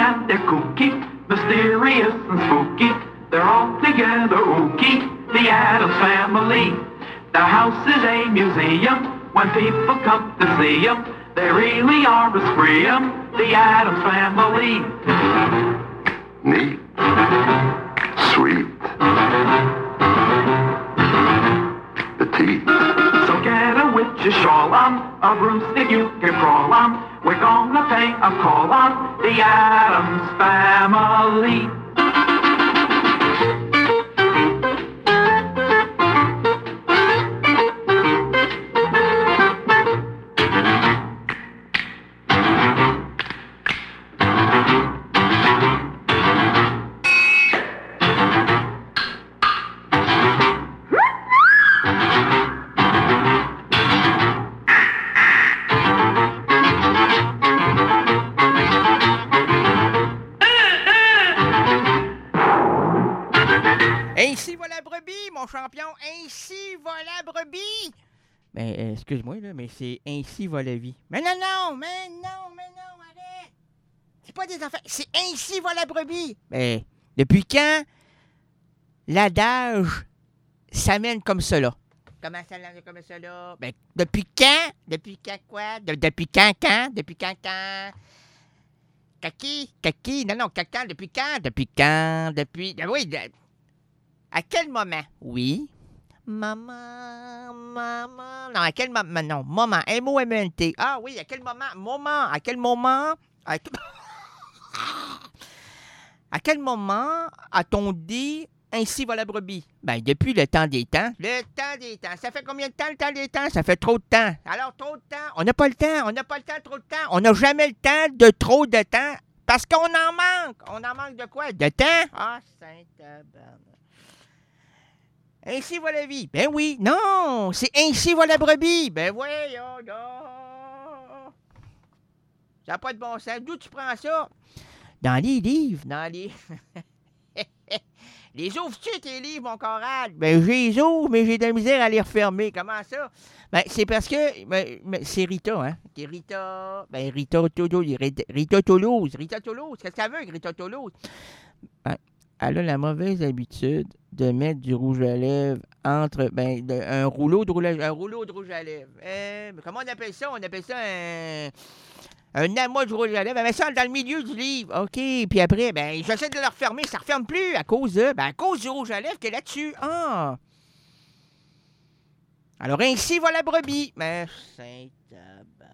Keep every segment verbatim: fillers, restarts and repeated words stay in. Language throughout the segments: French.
and they're kooky, mysterious and spooky. They're all together ooky, the Addams Family. Their house is a museum when people come to see them. They really are a scream, the Addams Family. Neat. Sweet. Petite. So get a witch's shawl on, a broomstick you can crawl on. We're gonna pay a call on the Addams Family. Champion, ainsi va la brebis! Ben, euh, excuse-moi, là, mais c'est ainsi va la vie. Mais non, non, mais non, mais non, arrête! C'est pas des affaires, c'est ainsi va la brebis! Ben, depuis quand l'adage s'amène comme cela? Comment ça l'amène comme cela? Ben, depuis quand? Depuis quand quoi? De, depuis quand, quand? Depuis quand, quand? Kaki? Kaki? Non, non, quand? Depuis quand? Depuis quand? Depuis... Oui, de, à quel moment? Oui. Maman, maman. Non, à quel moment? Non, moment. M O M E N T. Ah oui, à quel moment? Moment. À quel moment? À, à quel moment a-t-on dit ainsi va la brebis? Ben, depuis le temps des temps. Le temps des temps. Ça fait combien de temps le temps des temps? Ça fait trop de temps. Alors, trop de temps. On n'a pas le temps. On n'a pas le temps, trop de temps. On n'a jamais le temps de trop de temps parce qu'on en manque. On en manque de quoi? De temps? Ah, Saint-Tabarnak. Ainsi va la vie. Ben oui. Non, c'est ainsi va la brebis. Ben voyons, non. Ça n'a pas de bon sens. D'où tu prends ça? Dans les livres. Dans les... les ouvres-tu tes livres, mon Conrad? Ben, je les ouvre, mais j'ai de la misère à les refermer. Comment ça? Ben, c'est parce que... Ben, ben, c'est Rita, hein? C'est Rita... Ben, Rita Toulouse. Rita Toulouse. Rita Toulouse. Qu'est-ce qu'elle veut, Rita Toulouse? Ben, elle a la mauvaise habitude de mettre du rouge à lèvres entre... Ben, de, un rouleau de rouge à, un rouleau de rouge à lèvres. Euh, comment on appelle ça? On appelle ça un... Un amas de rouge à lèvres. Elle met ça dans le milieu du livre. OK. Puis après, ben, j'essaie de le refermer. Ça ne referme plus à cause de... Ben, à cause du rouge à lèvres qui est là-dessus. Ah! Alors, ainsi va la brebis. Mais, Saint-Tabarnak.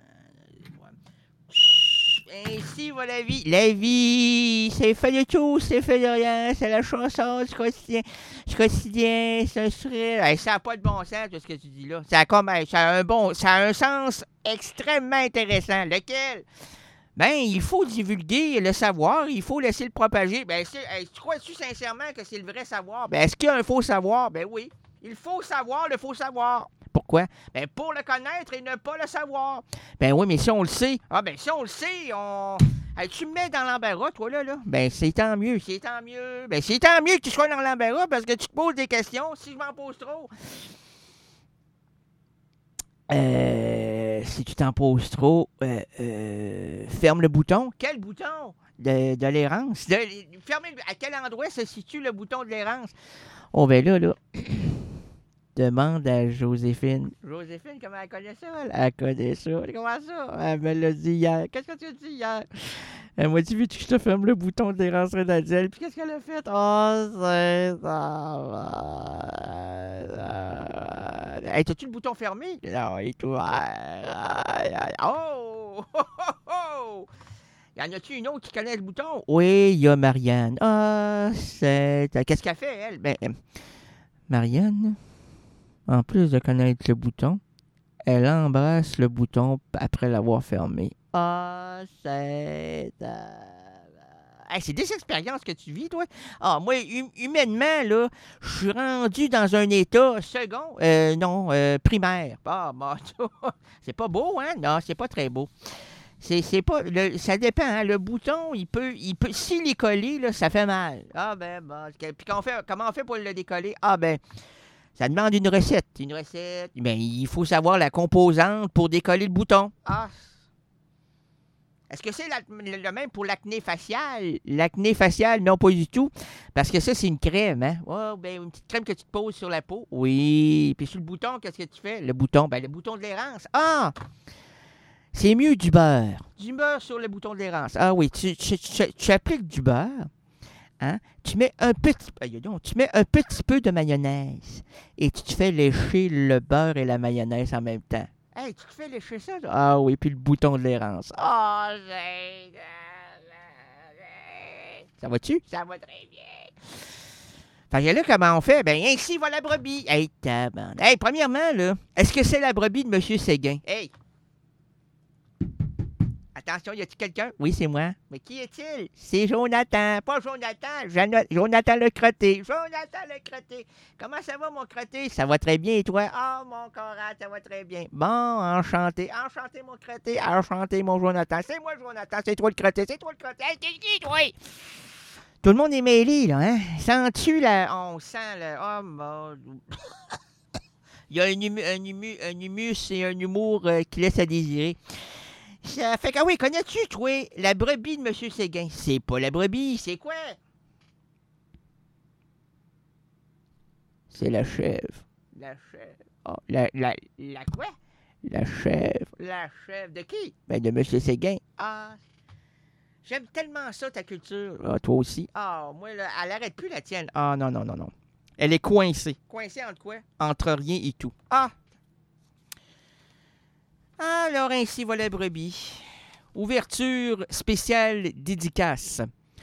Ainsi va la vie. La vie, c'est fait de tout, c'est fait de rien. C'est la chanson du quotidien. Du quotidien, c'est un sourire. Hey, ça n'a pas de bon sens, tout ce que tu dis là. Ça a, comme, ça a un bon... Ça a un sens extrêmement intéressant. Lequel? Ben, il faut divulguer le savoir, il faut laisser le propager. Ben, c'est, hey, tu crois-tu sincèrement que c'est le vrai savoir? Ben, est-ce qu'il y a un faux savoir? Ben oui. Il faut savoir le faux savoir. Pourquoi? Ben, pour le connaître et ne pas le savoir. Ben oui, mais si on le sait... Ah, ben si on le sait, on... Hey, tu me mets dans l'embarras, toi, là, là. Ben, c'est tant mieux, c'est tant mieux. Ben, c'est tant mieux que tu sois dans l'embarras parce que tu te poses des questions. Si je m'en pose trop... Euh, si tu t'en poses trop, euh, euh, ferme le bouton. Quel bouton? De, de l'errance. De, ferme le, à quel endroit se situe le bouton de l'errance? Oh, ben là, là... Demande à Joséphine. Joséphine, comment elle connaît ça? Elle connaît ça. Comment ça? Elle me l'a dit hier. Qu'est-ce que tu as dit hier? Elle m'a dit, veux-tu que je te ferme le bouton de l'errance rénadienne? Puis qu'est-ce qu'elle a fait? Oh, c'est ça. Hey, t'as-tu le bouton fermé? Non, et toi? Oh! Oh! Oh! Y en a-tu une autre qui connaît le bouton? Oui, il y a Marianne. Ah, oh, c'est... Qu'est-ce qu'elle fait, elle? Ben, Marianne... En plus de connaître le bouton, elle embrasse le bouton après l'avoir fermé. Ah, oh, c'est... Hey, c'est des expériences que tu vis, toi. Ah, moi, hum- humainement, là, je suis rendu dans un état second, euh, non, euh, primaire. Ah, bon, c'est pas beau, hein? Non, c'est pas très beau. C'est, c'est pas... Le, ça dépend, hein? Le bouton, il peut... il peut s'il est collé, là, ça fait mal. Ah, ben, bon. Puis quand on fait, comment on fait pour le décoller? Ah, ben... Ça demande une recette. Une recette. Ben, il faut savoir la composante pour décoller le bouton. Ah! Est-ce que c'est la, le même pour l'acné faciale? L'acné faciale, non, pas du tout. Parce que ça, c'est une crème, hein? Oh, ben, une petite crème que tu te poses sur la peau. Oui. Puis sur le bouton, qu'est-ce que tu fais? Le bouton, ben, le bouton de l'érance. Ah! C'est mieux du beurre. Du beurre sur le bouton de l'érance. Ah oui, tu, tu, tu, tu appliques du beurre. Hein? Tu mets un petit tu mets un petit peu de mayonnaise et tu te fais lécher le beurre et la mayonnaise en même temps. Hey, tu te fais lécher ça? Là? Ah oui, puis le bouton de l'érance. Oh, j'ai... Ça va-tu? Ça va très bien. Fait que là, comment on fait? Ben, ainsi va la brebis. Hey, tabarnak. Hey, premièrement, là, est-ce que c'est la brebis de M. Séguin? Hey! Attention, y a-t-il quelqu'un? Oui, c'est moi. Mais qui est-il? C'est Jonathan. Pas Jonathan. Jano- Jonathan le crotté. Jonathan le crotté. Comment ça va, mon crotté? Ça va très bien, et toi? Ah, oh, mon Conrad, ça va très bien. Bon, enchanté. Enchanté, mon crotté. Enchanté, mon Jonathan. C'est moi, Jonathan. C'est toi le crotté. C'est toi le crotté. Hey, t'es qui, toi? Tout le monde est mêlé, là, hein? Sens-tu la... On sent le... Oh, mon... Il y a un, humu, un, humu, un humus et un humour euh, qui laisse à désirer. Ça fait que, ah oui, connais-tu, toi, la brebis de M. Séguin? C'est pas la brebis, c'est quoi? C'est la chèvre. La chèvre. Oh, la, la, la quoi? La chèvre. La chèvre de qui? Ben, de M. Séguin. Ah, j'aime tellement ça, ta culture. Ah, toi aussi. Ah, moi, là, elle arrête plus, la tienne. Ah, non, non, non, non. Elle est coincée. Coincée entre quoi? Entre rien et tout. Ah! Alors, ainsi va la brebis. Ouverture spéciale dédicace.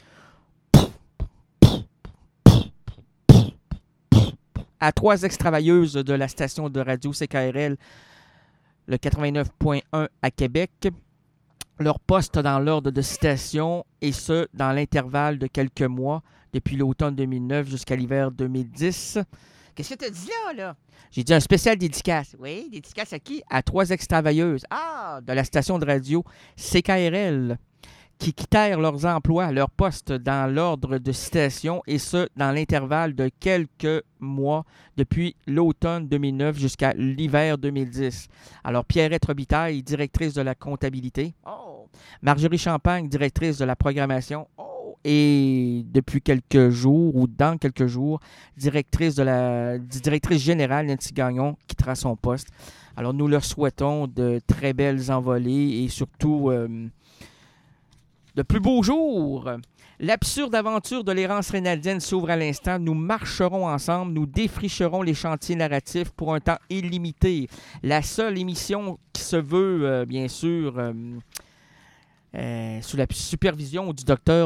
À trois ex-travailleuses de la station de radio C K R L, le quatre-vingt-neuf point un à Québec. Leur poste dans l'ordre de citation, et ce, dans l'intervalle de quelques mois, depuis l'automne deux mille neuf jusqu'à l'hiver deux mille dix. Qu'est-ce que tu as dit là, là? J'ai dit un spécial dédicace. Oui, dédicace à qui? À trois ex-travailleuses. Ah, de la station de radio C K R L, qui quittèrent leurs emplois, leurs postes dans l'ordre de citation, et ce, dans l'intervalle de quelques mois, depuis l'automne deux mille neuf jusqu'à l'hiver deux mille dix. Alors, Pierrette Robitaille, directrice de la comptabilité. Oh! Marjorie Champagne, directrice de la programmation. Oh! Et depuis quelques jours, ou dans quelques jours, directrice, de la, directrice générale, Nancy Gagnon, quittera son poste. Alors, nous leur souhaitons de très belles envolées et surtout euh, de plus beaux jours. L'absurde aventure de l'errance rénaldienne s'ouvre à l'instant. Nous marcherons ensemble, nous défricherons les chantiers narratifs pour un temps illimité. La seule émission qui se veut, euh, bien sûr... Euh, Euh, sous la supervision du docteur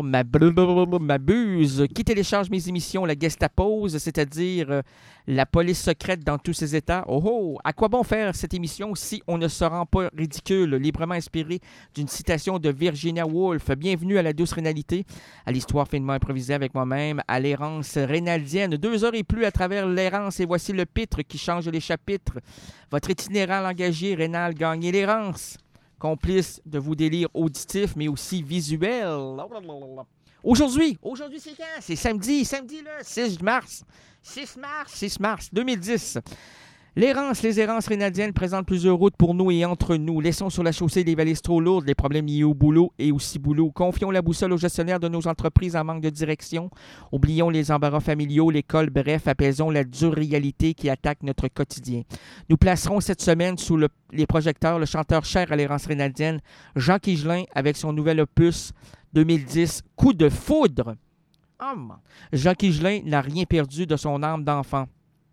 Mabuse, qui télécharge mes émissions, la Gestapose, c'est-à-dire euh, la police secrète dans tous ses états. Oh oh! À quoi bon faire cette émission si on ne se rend pas ridicule, librement inspiré d'une citation de Virginia Woolf. Bienvenue à la douce rénalité, à l'histoire finement improvisée avec moi-même, à l'errance rénaldienne. Deux heures et plus à travers l'errance, et voici le pitre qui change les chapitres. Votre itinérant langagier, Rénal Gagné l'errance. Complice de vos délires auditifs, mais aussi visuels. Aujourd'hui, aujourd'hui c'est quand? C'est samedi, samedi là, six mars. six mars, six mars deux mille dix. L'errance, les errances rénaldiennes présentent plusieurs routes pour nous et entre nous. Laissons sur la chaussée les valises trop lourdes, les problèmes liés au boulot et aussi boulot. Confions la boussole aux gestionnaires de nos entreprises en manque de direction. Oublions les embarras familiaux, l'école, bref, apaisons la dure réalité qui attaque notre quotidien. Nous placerons cette semaine sous le, les projecteurs le chanteur cher à l'errance rénaldienne, Jacques Higelin, avec son nouvel opus deux mille dix, Coup de foudre. Oh, Jacques Higelin n'a rien perdu de son âme d'enfant.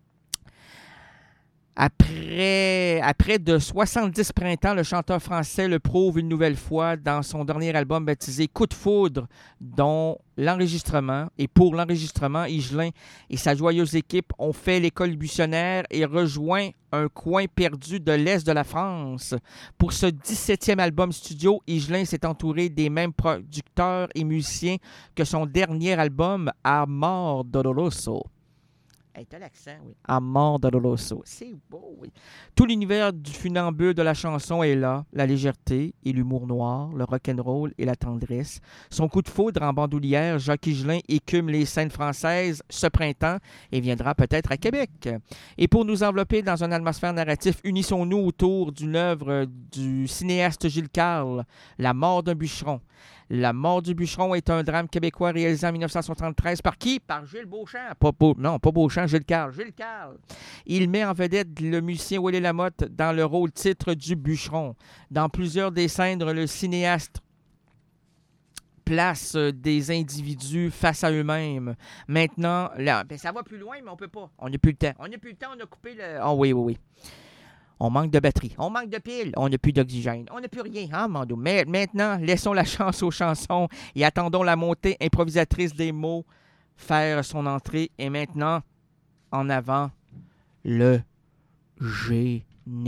Après, après de soixante-dix printemps, le chanteur français le prouve une nouvelle fois dans son dernier album baptisé Coup de foudre, dont l'enregistrement, et pour l'enregistrement, Higelin et sa joyeuse équipe ont fait l'école buissonnaire et rejoint un coin perdu de l'Est de la France. Pour ce dix-septième album studio, Higelin s'est entouré des mêmes producteurs et musiciens que son dernier album, Amor Doloroso. Hey, t'as l'accent, oui. Amor Doloroso. C'est beau, oui. Tout l'univers du funambule de la chanson est là. La légèreté et l'humour noir, le rock'n'roll et la tendresse. Son coup de foudre en bandoulière, Jacques Higelin écume les scènes françaises ce printemps et viendra peut-être à Québec. Et pour nous envelopper dans une atmosphère narrative, unissons-nous autour d'une œuvre du cinéaste Gilles Carle, La mort d'un bûcheron. La mort du bûcheron est un drame québécois réalisé en dix-neuf cent soixante-treize par qui? Par Gilles Beauchamp. Pas, pas, non, pas Beauchamp, Gilles Carle. Gilles Carle. Il met en vedette le musicien Willy Lamotte dans le rôle titre du bûcheron. Dans plusieurs des scènes, le cinéaste place des individus face à eux-mêmes. Maintenant, là, ben ça va plus loin, mais on peut pas. On n'a plus le temps. On n'a plus le temps, on a coupé le... Oh oui, oui, oui. On manque de batterie, on manque de piles, on n'a plus d'oxygène, on n'a plus rien, hein, Mando? Mais maintenant, laissons la chance aux chansons et attendons la montée improvisatrice des mots faire son entrée. Et maintenant, en avant, le générique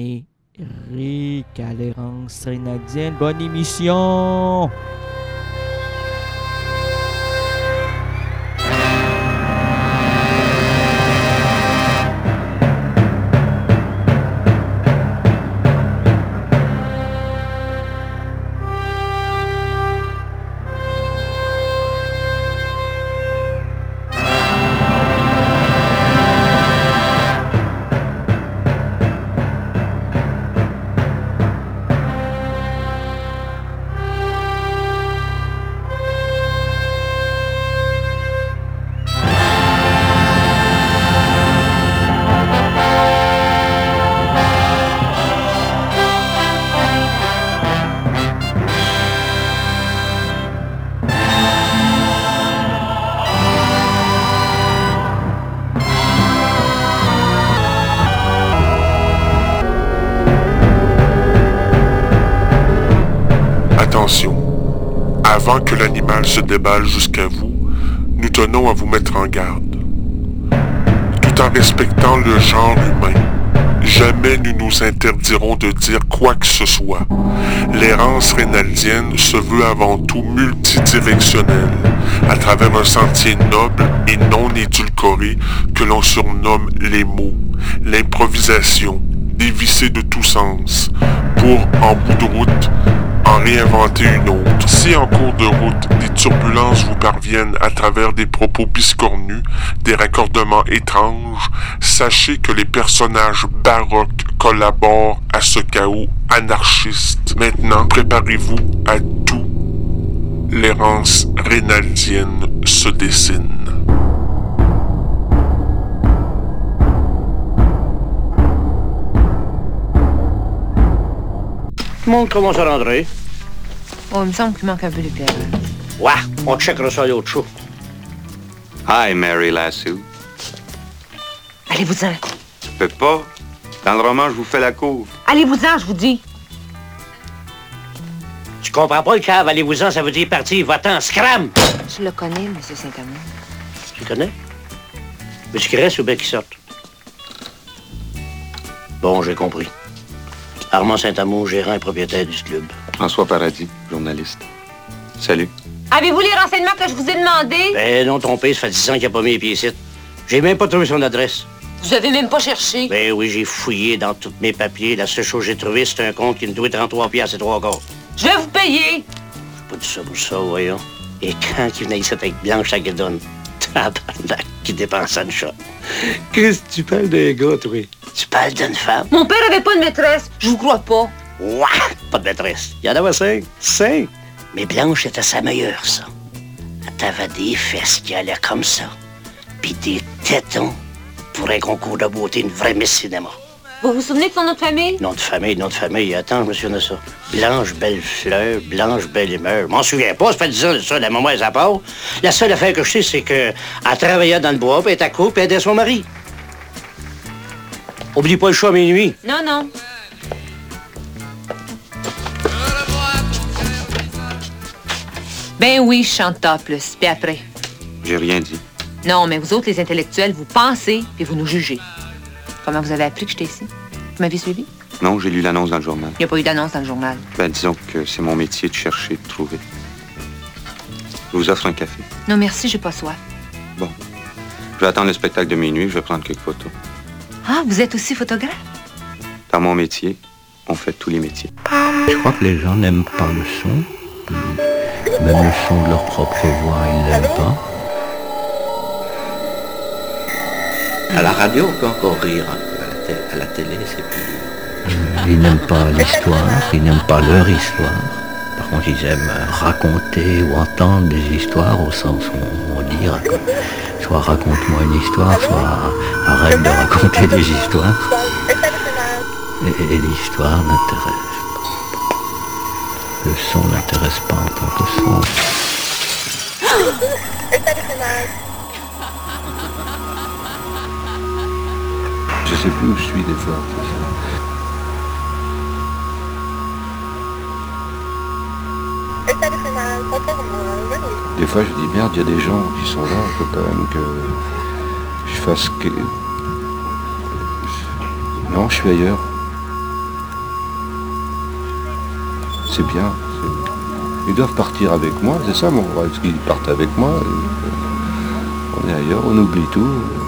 à l'errance rénadienne. Bonne émission! Avant que l'animal se déballe jusqu'à vous, nous tenons à vous mettre en garde. Tout en respectant le genre humain, jamais nous nous interdirons de dire quoi que ce soit. L'errance rénaldienne se veut avant tout multidirectionnelle, à travers un sentier noble et non édulcoré que l'on surnomme les mots, l'improvisation, dévissée de tout sens, pour, en bout de route, en réinventer une autre. Si en cours de route, des turbulences vous parviennent à travers des propos biscornus, des raccordements étranges, sachez que les personnages baroques collaborent à ce chaos anarchiste. Maintenant, préparez-vous à tout. L'errance rénaldienne se dessine. Tout le monde commence à rentrer. Oh, il me semble qu'il manque un peu d'éclairage. Ouais, on checkera ça à l'autre show. Hi, Mary Lassou. Allez-vous-en. Je peux pas. Dans le roman, je vous fais la cour. Allez-vous-en, je vous dis. Tu comprends pas le cave, allez-vous-en, ça veut dire partir, va-t'en, scram! Je le connais, M. Saint-Amand. Tu le connais? Veux-tu qu'il reste ou bien qu'il sorte? Bon, j'ai compris. Armand Saint-Amour, gérant et propriétaire du club. François Paradis, journaliste. Salut. Avez-vous les renseignements que je vous ai demandés? Ben non, ton père, ça fait dix ans qu'il a pas mis les pieds ici. J'ai même pas trouvé son adresse. Vous avez même pas cherché? Ben oui, j'ai fouillé dans tous mes papiers. La seule chose que j'ai trouvée, c'est un compte qui me doit trente-trois piastres et trois quarts. Je vais vous payer. J'ai pas dit ça pour ça, voyons. Et quand il venait ici avec Blanche à Guédonne, tabarnak, qui dépensait une shot. Qu'est-ce que tu parles d'un gars, toi? Tu parles d'une femme? Mon père avait pas de maîtresse. Je vous crois pas. Ouah! Pas de maîtresse. Il y en avait cinq. Cinq. Mais Blanche était sa meilleure, ça. Elle avait des fesses qui allaient comme ça. Puis des tétons pour un concours de beauté, une vraie Miss Cinéma. Vous vous souvenez de son nom de famille? Nom de famille, nom de famille. Attends, je me souviens de ça. Blanche Bellefleur, Blanche Belle-Humeur. Je m'en souviens pas, ça fait dix ans de ça, la maman, elle à part. La seule affaire que je sais, c'est qu'elle travaillait dans le bois, puis elle était à court, puis elle aidait son mari. Oublie pas le show à minuit. Non, non. Ben oui, je chante top plus. Puis après? J'ai rien dit. Non, mais vous autres, les intellectuels, vous pensez, puis vous nous jugez. Comment vous avez appris que j'étais ici? Vous m'avez suivi? Non, j'ai lu l'annonce dans le journal. Il n'y a pas eu d'annonce dans le journal. Ben, disons que c'est mon métier de chercher, de trouver. Je vous offre un café. Non, merci, j'ai pas soif. Bon. J'attends le spectacle de minuit, je vais prendre quelques photos. Ah, vous êtes aussi photographe? Dans mon métier, on fait tous les métiers. Je crois que les gens n'aiment pas le son. Même le son de leur propre voix, ils l'aiment pas. À la radio, on peut encore rire un peu. À la, té- à la télé, c'est plus... Euh, ils n'aiment pas l'histoire, ils n'aiment pas leur histoire. Par contre, ils aiment raconter ou entendre des histoires au sens où on dit, soit raconte-moi une histoire, soit arrête de raconter des histoires. Et, et l'histoire n'intéresse pas. Le son n'intéresse pas en tant que son. Je sais plus où je suis des fois. Des fois, je dis merde, il y a des gens qui sont là, il faut quand même que je fasse que. Non, je suis ailleurs. C'est bien. C'est... Ils doivent partir avec moi, c'est ça mon rêve. Parce qu'ils partent avec moi. On est ailleurs, on oublie tout.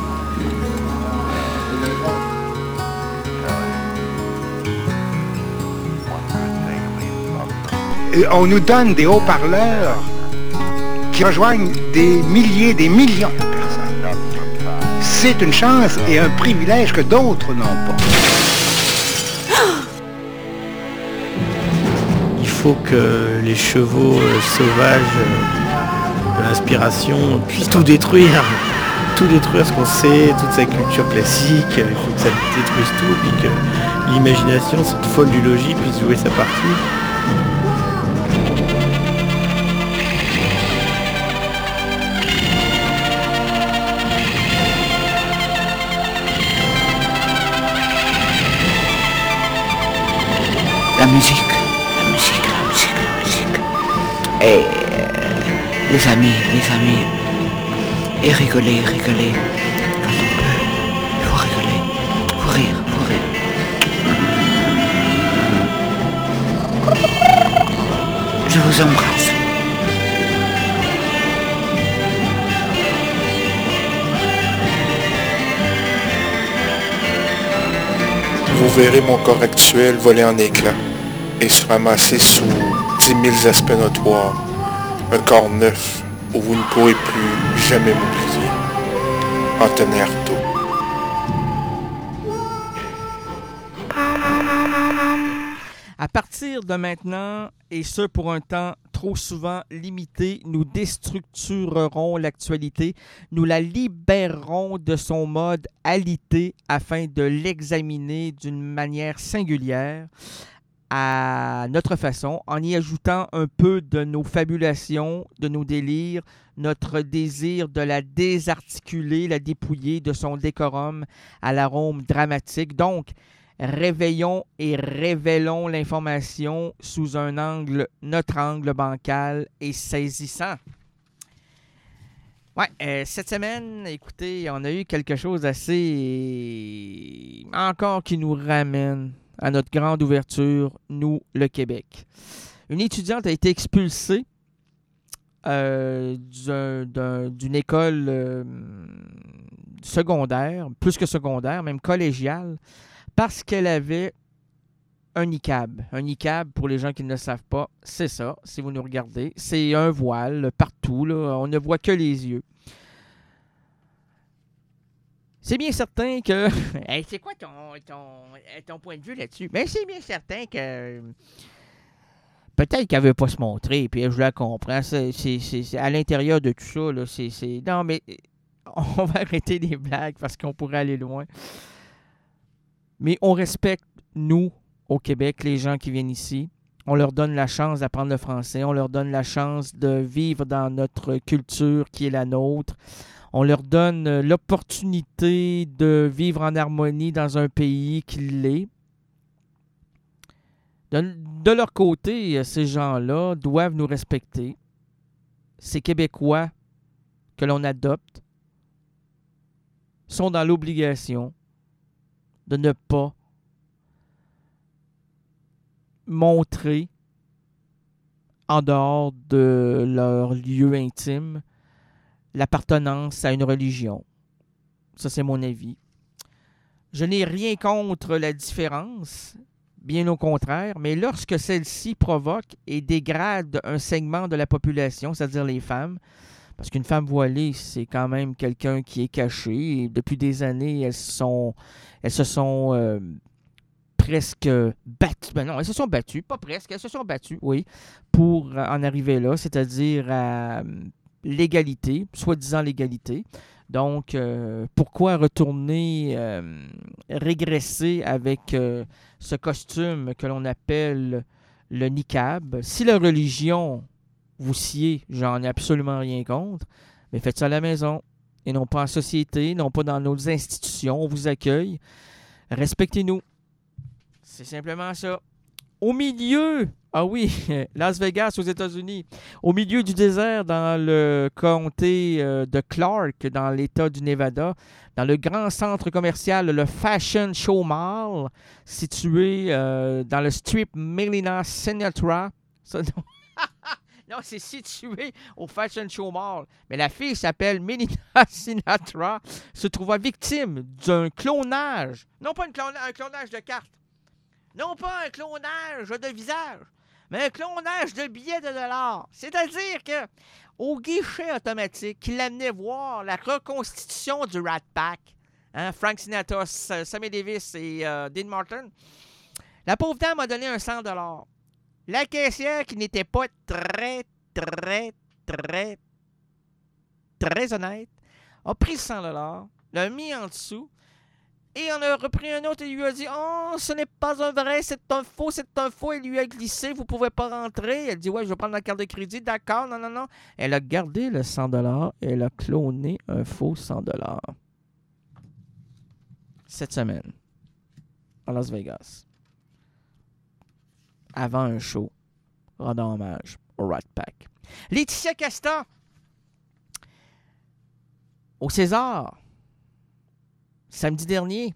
On nous donne des haut-parleurs qui rejoignent des milliers, des millions de personnes. C'est une chance et un privilège que d'autres n'ont pas. Il faut que les chevaux euh, sauvages euh, de l'inspiration puissent tout détruire. Tout détruire ce qu'on sait, toute sa culture classique. Il faut que ça détruise tout, puis que l'imagination, cette folle du logis, puisse jouer sa partie. La musique, la musique, la musique, la musique. Et euh, les amis, les amis. Et rigoler, rigoler. Quand on peut. Il faut rigoler. Il faut rire, il faut rire. Je vous embrasse. Vous verrez mon corps actuel voler en éclats et se ramasser sous dix mille aspects notoires. Un corps neuf où vous ne pourrez plus jamais m'oublier. Anthony Artaud. À partir de maintenant, et ce pour un temps trop souvent limité, nous déstructurerons l'actualité, nous la libérerons de son mode alité afin de l'examiner d'une manière singulière, à notre façon, en y ajoutant un peu de nos fabulations, de nos délires, notre désir de la désarticuler, la dépouiller de son décorum à l'arôme dramatique. Donc, réveillons et révélons l'information sous un angle, notre angle bancal et saisissant. Ouais, euh, cette semaine, écoutez, on a eu quelque chose d'assez... encore qui nous ramène à notre grande ouverture, nous, le Québec. Une étudiante a été expulsée euh, d'un, d'un, d'une école euh, secondaire, plus que secondaire, même collégiale, parce qu'elle avait un niqab. Un niqab, pour les gens qui ne le savent pas, c'est ça, si vous nous regardez. C'est un voile partout, là, on ne voit que les yeux. C'est bien certain que... hey, c'est quoi ton, ton, ton point de vue là-dessus? Ben, c'est bien certain que... Peut-être qu'elle ne veut pas se montrer, puis je la comprends. C'est, c'est, c'est, c'est à l'intérieur de tout ça, là, c'est, c'est... Non, mais on va arrêter les blagues parce qu'on pourrait aller loin. Mais on respecte, nous, au Québec, les gens qui viennent ici. On leur donne la chance d'apprendre le français. On leur donne la chance de vivre dans notre culture qui est la nôtre. On leur donne l'opportunité de vivre en harmonie dans un pays qui l'est. De, de leur côté, ces gens-là doivent nous respecter. Ces Québécois que l'on adopte sont dans l'obligation de ne pas montrer en dehors de leur lieu intime l'appartenance à une religion, Ça, c'est mon avis. Je n'ai rien contre la différence, bien au contraire, mais lorsque celle-ci provoque et dégrade un segment de la population, c'est-à-dire les femmes, parce qu'une femme voilée, c'est quand même quelqu'un qui est caché, et depuis des années, elles, sont, elles se sont euh, presque battues, ben non, elles se sont battues, pas presque, elles se sont battues, oui, pour en arriver là, c'est-à-dire à l'égalité, soi-disant l'égalité. Donc, euh, pourquoi retourner, euh, régresser avec euh, ce costume que l'on appelle le niqab? Si la religion vous sied, j'en ai absolument rien contre, mais faites ça à la maison et non pas en société, non pas dans nos institutions. On vous accueille. Respectez-nous. C'est simplement ça. Au milieu, ah oui, Las Vegas aux États-Unis, au milieu du désert dans le comté euh, de Clark, dans l'État du Nevada, dans le grand centre commercial, le Fashion Show Mall, situé euh, dans le strip Melina Sinatra. Ça, non, non c'est situé au Fashion Show Mall. Mais la fille s'appelle Melina Sinatra, se trouva victime d'un clonage. Non pas une clona- un clonage de cartes. Non pas un clonage de visage, mais un clonage de billets de dollars. C'est-à-dire que au guichet automatique qui l'amenait voir la reconstitution du Rat Pack, hein, Frank Sinatra, Sammy Davis et euh, Dean Martin, la pauvre dame a donné un cent dollars. La caissière, qui n'était pas très, très, très, très honnête, a pris le cent dollars, l'a mis en dessous, et on a repris un autre et lui a dit « Oh, ce n'est pas un vrai, c'est un faux, c'est un faux. » Il lui a glissé, vous ne pouvez pas rentrer. Elle dit « Ouais, je vais prendre la carte de crédit. » D'accord, non, non, non. Elle a gardé le cent dollars et elle a cloné un faux cent dollars. Cette semaine, à Las Vegas, avant un show, rendant hommage au Rat Pack. Laetitia Casta, au César, samedi dernier.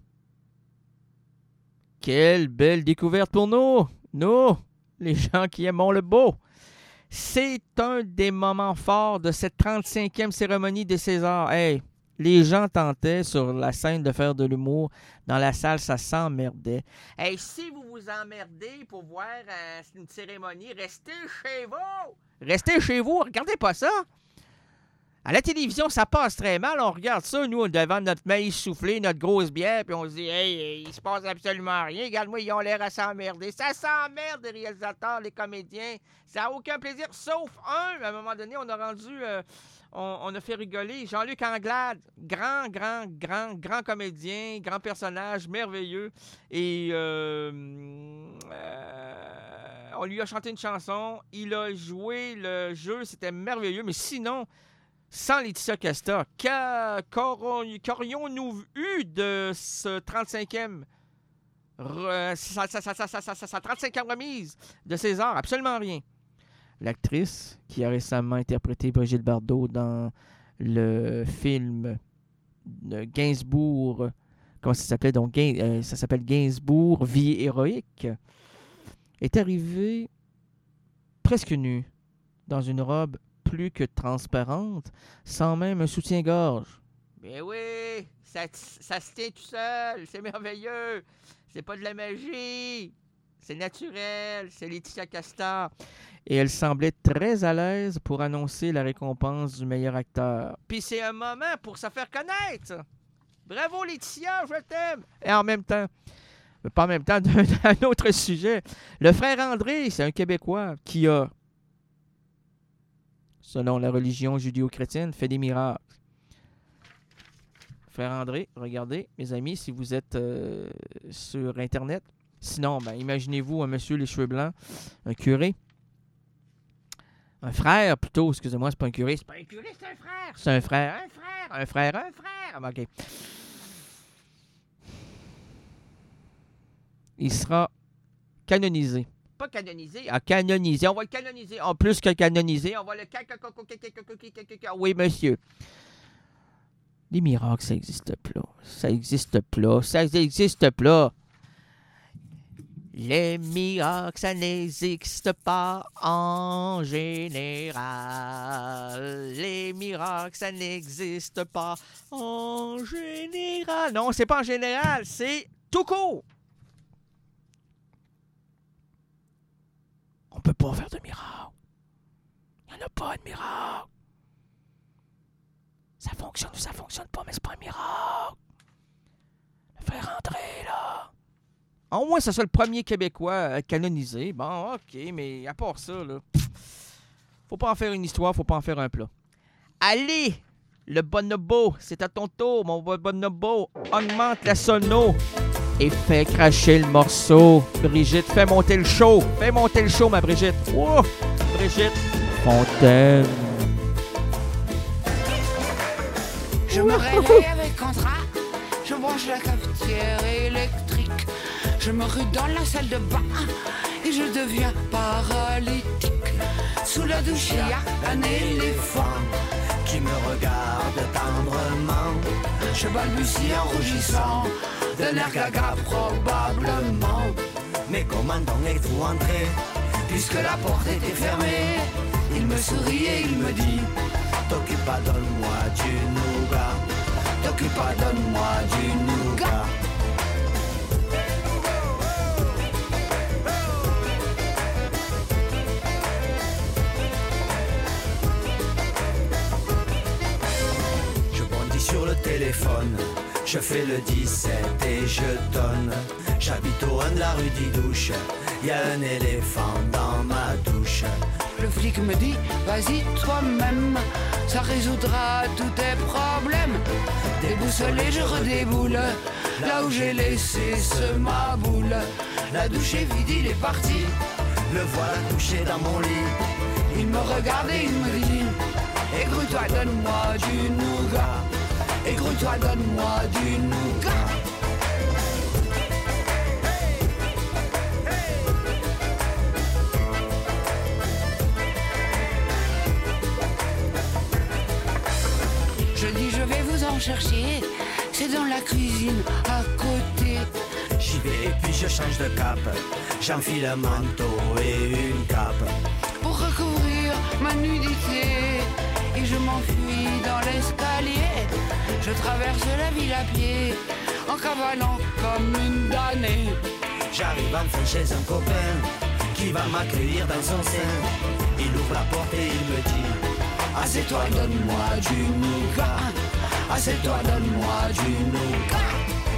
Quelle belle découverte pour nous, nous, les gens qui aimons le beau. C'est un des moments forts de cette trente-cinquième cérémonie des Césars. Hey, les gens tentaient sur la scène de faire de l'humour. Dans la salle, ça s'emmerdait. Hey, si vous vous emmerdez pour voir euh, une cérémonie, restez chez vous. Restez chez vous, regardez pas ça. À la télévision, ça passe très mal. On regarde ça, nous, devant notre maïs soufflé, notre grosse bière, puis on se dit « Hey, il se passe absolument rien. Regarde-moi, ils ont l'air à s'emmerder. » Ça s'emmerde, les réalisateurs, les comédiens. Ça n'a aucun plaisir, sauf un. À un moment donné, on a rendu... Euh, on, on a fait rigoler Jean-Luc Anglade. Grand, grand, grand, grand comédien, grand personnage, merveilleux. Et... Euh, euh, on lui a chanté une chanson. Il a joué le jeu. C'était merveilleux. Mais sinon... Sans Laetitia Casta, qu'aurions-nous eu de ce trente-cinquième, re, sa, sa, sa, sa, sa, sa, sa trente-cinquième remise de César? Absolument rien. L'actrice qui a récemment interprété Brigitte Bardot dans le film de Gainsbourg, comment ça s'appelait donc? Euh, ça s'appelle Gainsbourg, Vie héroïque, est arrivée presque nue dans une robe plus que transparente, sans même un soutien-gorge. Mais oui, ça, ça se tient tout seul, c'est merveilleux, c'est pas de la magie, c'est naturel, c'est Laetitia Casta. Et elle semblait très à l'aise pour annoncer la récompense du meilleur acteur. Puis c'est un moment pour se faire connaître. Bravo Laetitia, je t'aime. Et en même temps, mais pas en même temps, d'un, d'un autre sujet, le frère André, c'est un Québécois qui a, selon la religion judéo-chrétienne, fait des miracles. Frère André, regardez, mes amis, si vous êtes euh, sur Internet. Sinon, ben, imaginez-vous un monsieur les cheveux blancs, un curé. Un frère, plutôt, excusez-moi, c'est pas un curé. C'est pas un curé, c'est un frère. C'est un frère, un frère, un frère, un frère. OK. Il sera canonisé. Pas canonisé, ah, canonisé. On va le canoniser. En plus que canoniser, on va le... Oui, monsieur. Les miracles, ça n'existe pas. Ça n'existe pas. Ça n'existe pas. Les miracles, ça n'existe pas en général. Les miracles, ça n'existe pas en général. Non, c'est pas en général, c'est tout court. On peut pas faire de miracle. Il n'y en a pas de miracle. Ça fonctionne ou ça fonctionne pas, mais c'est pas un miracle. Le frère André, là. Au moins, ça soit le premier Québécois canonisé. Bon, OK, mais à part ça, là, faut pas en faire une histoire, faut pas en faire un plat. Allez, le bonobo, c'est à ton tour, mon bonobo. Augmente la sono et fais cracher le morceau. Brigitte, fais monter le show. Fais monter le show, ma Brigitte. Oh, Brigitte Fontaine. Je me réveille avec contrat, je branche la cafetière électrique. Je me rue dans la salle de bain et je deviens paralytique. Sous la douche, il y a un éléphant qui me regarde tendrement. Je balbutie en rougissant, d'un air gaga probablement. Mais comment donc êtes-vous entré, puisque la porte était fermée? Il me sourit et il me dit: t'occupe pas, donne-moi du nougat. T'occupe pas, donne-moi du nougat. Sur le téléphone, je fais le dix-sept et je donne. J'habite au un de la rue d'Idouche, y a un éléphant dans ma douche. Le flic me dit, vas-y toi-même, ça résoudra tous tes problèmes. Déboussolé, je redéboule, là où j'ai laissé ce ma boule. La douche est vide, il est parti, le voilà couché dans mon lit. Il me regarde et il me dit: écoute-toi, donne-moi du nougat. Écoute-toi, donne-moi du nougat. Je dis, je vais vous en chercher, c'est dans la cuisine à côté. J'y vais et puis je change de cap, j'enfile un manteau et une cape pour recouvrir ma nudité. Et je m'enfuis dans l'escalier. Je traverse la ville à pied, en cavalant comme une damnée. J'arrive enfin chez un copain qui va m'accueillir dans son sein. Il ouvre la porte et il me dit: assieds-toi, donne-moi du nougat. Assieds-toi, donne-moi du nougat.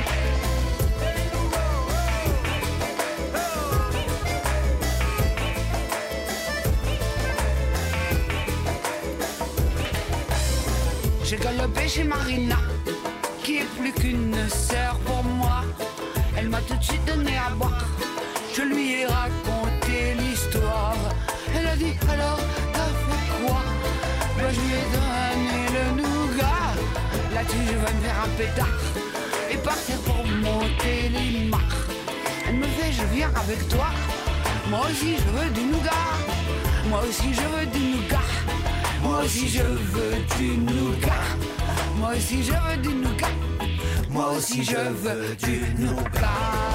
J'ai galopé chez Marina, qui est plus qu'une sœur pour moi. Elle m'a tout de suite donné à boire, je lui ai raconté l'histoire. Elle a dit: alors, t'as fait quoi? Ben, je lui ai donné le nougat. Là-dessus, je vais me faire un pétard et partir pour monter les marches. Elle me fait: je viens avec toi. Moi aussi, je veux du nougat. Moi aussi, je veux du nougat. Moi aussi je veux du nougat. Moi aussi je veux du nougat. Moi aussi je veux du nougat.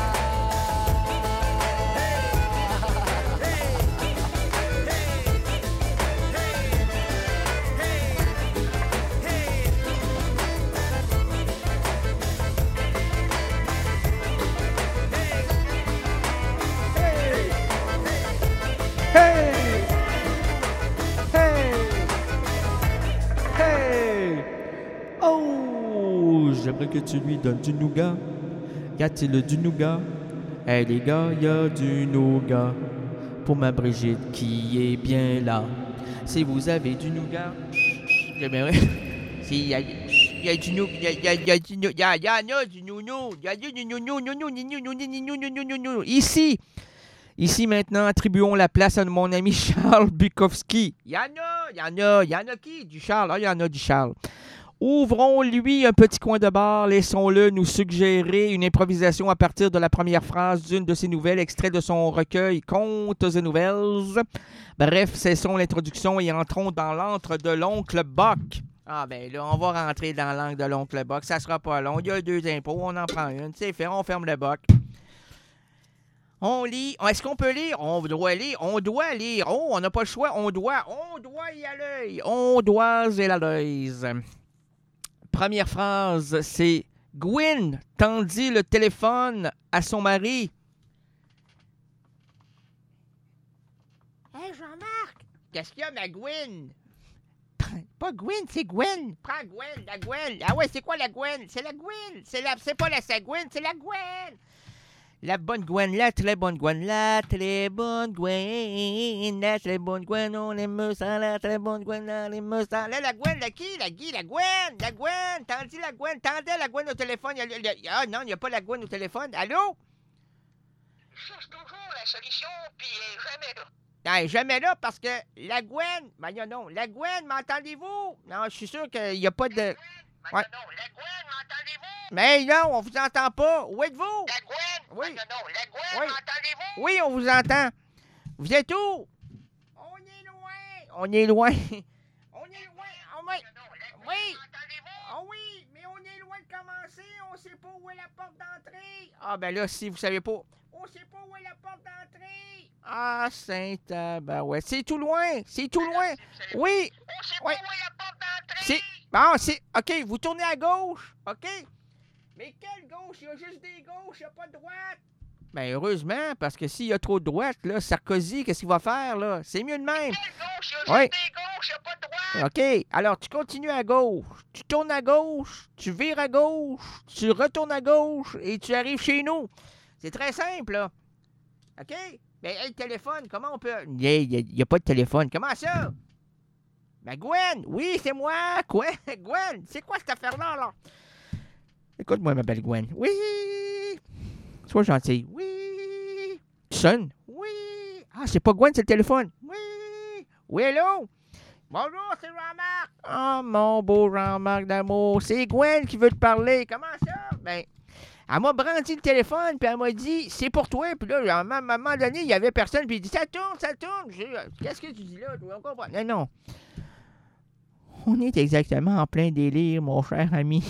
J'aimerais que tu lui donnes du nougat. Y a-t-il du nougat? Eh hey, les gars, y a du nougat pour ma Brigitte qui est bien là. Si vous avez du nougat, j'aimerais. Si y a, y a du nougat, y a, y a du nougat, y a, y a, y a du nounou, y a du nounou, nounou, nounou, nounou. Ici, ici maintenant, attribuons la place à mon ami Charles Bukowski. Y en a, y en a, y en a qui? Du Charles, ah, y en a du Charles. Ouvrons-lui un petit coin de bar, laissons-le nous suggérer une improvisation à partir de la première phrase d'une de ses nouvelles, extrait de son recueil Contes et Nouvelles. Bref, cessons l'introduction et entrons dans l'antre de l'oncle Bock. Ah ben là, on va rentrer dans l'antre de l'oncle Bock, ça sera pas long, il y a deux impôts, on en prend une, c'est fait, on ferme le Bock. On lit. Est-ce qu'on peut lire? On doit lire. On doit lire. Oh, on n'a pas le choix. On doit. On doit y aller. On doit y aller. Première phrase, c'est Gwen tendit le téléphone à son mari. Hé, hey, Jean-Marc, qu'est-ce qu'il y a, ma Gwen? Pas Gwen, c'est Gwen. Prends Gwen, la Gwen. Ah ouais, c'est quoi la Gwen? C'est la Gwen. C'est, la... c'est pas la sa Gwen, c'est la Gwen. La bonne Gwen, la très bonne Gwen, la très bonne Gwen, la très bonne Gwen, on aime ça, la très bonne Gwen, on aime ça. Là, la Gwen, la qui? La Guy, la Gwen, la Gwen, tendez la Gwen, tendez la Gwen au téléphone. Il y a, il y a, ah non, il n'y a pas la Gwen au téléphone. Allô? Je cherche toujours la solution, puis elle est jamais là. Non, elle est jamais là parce que la Gwen, ben non, non, la Gwen, m'entendez-vous? Non, je suis sûr qu'il n'y a pas de... La Gwen, ouais. non, la Gwen, m'entendez-vous? Mais non, on vous entend pas. Où êtes-vous? La Gwen, oui. non, non, la Gwen, oui. m'entendez-vous? Oui, on vous entend. Vous êtes où? On est loin. On est loin. On est loin. Oh, oui. Non, la Gwen, oui. m'entendez-vous? Oh oui, mais on est loin de commencer. On sait pas où est la porte d'entrée. Ah ben là, si vous savez pas. On sait pas où est la porte d'entrée. Ah, Saint-Tabarouette. C'est tout loin. C'est tout loin. Oui. On sait oui. pas où est la porte d'entrée. C'est... Bon, c'est... OK, vous tournez à gauche. OK? Mais quelle gauche? Il y a juste des gauches, il n'y a pas de droite. Bien, heureusement, parce que s'il y a trop de droite, là, Sarkozy, qu'est-ce qu'il va faire, là? C'est mieux de même. Quelle gauche? Il y a oui. juste des gauches, il n'y a pas de droite. OK, alors tu continues à gauche, tu tournes à gauche, tu vires à gauche, tu retournes à gauche et tu arrives chez nous. C'est très simple, là. OK? Mais hey, le téléphone, comment on peut... Il n'y a, a pas de téléphone. Comment ça? Ben, Gwen, oui, c'est moi. Quoi? Gwen, c'est quoi cette affaire-là, là? Écoute-moi, ma belle Gwen. Oui. Sois gentil. Oui. Tu sonnes? Oui. Ah, c'est pas Gwen, c'est le téléphone. Oui. Oui, hello? Bonjour, c'est Jean-Marc. Oh, mon beau Jean-Marc d'amour. C'est Gwen qui veut te parler. Comment ça? Ben, elle m'a brandi le téléphone, puis elle m'a dit, c'est pour toi. Puis là, à un moment donné, il y avait personne, puis il dit, ça tourne, ça tourne. J'ai, qu'est-ce que tu dis là? On comprend. Non, non. On est exactement en plein délire, mon cher ami.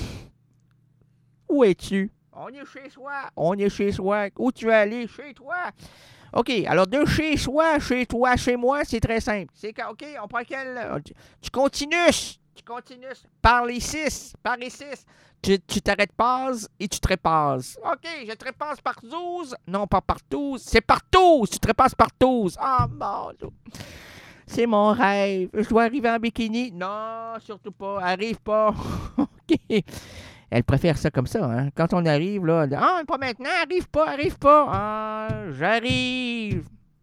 Où es-tu? On est chez soi. On est chez soi. Où tu vas aller? Chez toi. OK, alors de chez soi, chez toi, chez moi, c'est très simple. C'est que, OK, on prend quel... Tu continues. Tu continues. Par les six. Par les six. Tu, tu t'arrêtes pas et tu trépasses. OK, je trépasse par douze. Non, pas par douze. C'est par douze. Tu trépasses par douze. Ah, oh, mon Dieu. C'est mon rêve. Je dois arriver en bikini. Non, surtout pas. Arrive pas. OK. Elle préfère ça comme ça, hein. Quand on arrive, là, ah, pas maintenant, arrive pas, arrive pas. Ah, j'arrive.